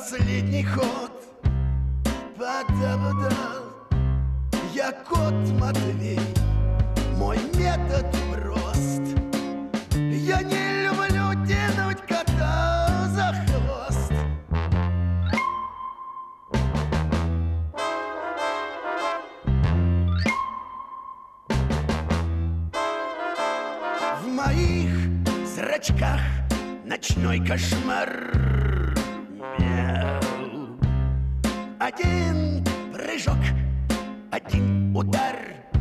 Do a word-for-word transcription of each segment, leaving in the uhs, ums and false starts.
последний ход. Пода-пода. Я кот Матвей, мой метод прост. Я не люблю тянуть кота за хвост. В моих зрачках ночной кошмар. Мяу. Один прыжок, один удар.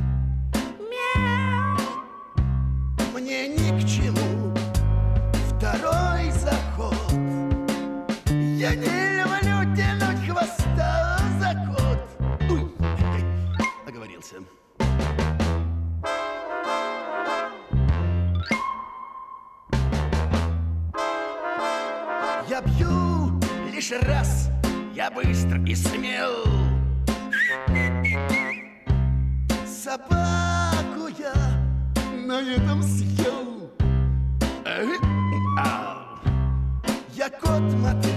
Мяу. Мне ни к чему второй заход. Я не люблю тянуть хвоста за кот. Уй, оговорился. Я бью лишь раз, я быстр и смел. Собаку я на этом съел. Я кот Матвей.